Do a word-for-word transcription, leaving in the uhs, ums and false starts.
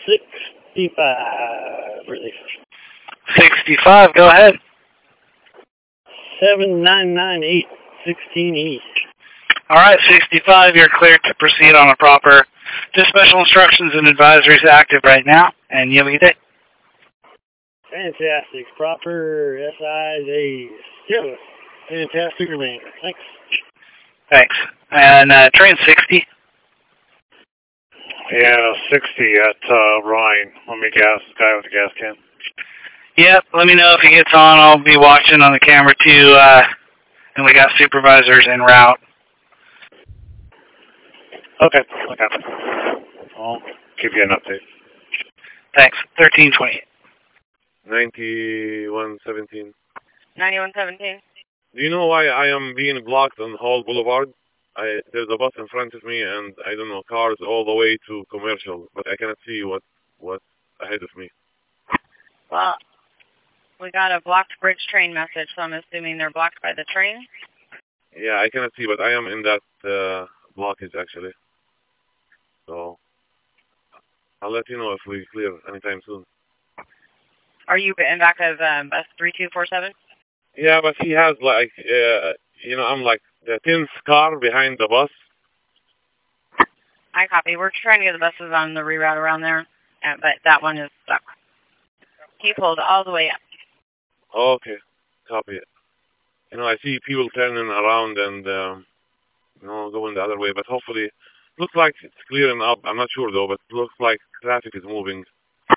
sixty-five, release. sixty-five, go ahead. seven nine nine eight, sixteen E. All right, sixty-five, you're cleared to proceed on a proper. Just special instructions and advisories active right now, and you have a good day. Fantastic. Proper S I As. Yeah, fantastic remainder. Thanks. Thanks. And uh, train sixty. Yeah, sixty at uh, Ryan. Let me gas, guy with the gas can. Yep, let me know if he gets on. I'll be watching on the camera too, uh, and we got supervisors en route. Okay, okay. I'll give you an update. Thanks. thirteen twenty-eight. ninety-one seventeen. ninety-one seventeen. Do you know why I am being blocked on Hall Boulevard? I, there's a bus in front of me, and I don't know, cars all the way to Commercial, but I cannot see what what's ahead of me. Well, we got a blocked bridge train message, so I'm assuming they're blocked by the train. Yeah, I cannot see, but I am in that uh, blockage, actually. So, I'll let you know if we clear anytime soon. Are you in back of um, bus three two four seven? Yeah, but he has, like, uh, you know, I'm like the tenth car behind the bus. I copy. We're trying to get the buses on the reroute around there, uh, but that one is stuck. He pulled all the way up. Okay, copy it. You know, I see people turning around and, um, you know, going the other way, but hopefully, looks like it's clearing up. I'm not sure though, but it looks like traffic is moving.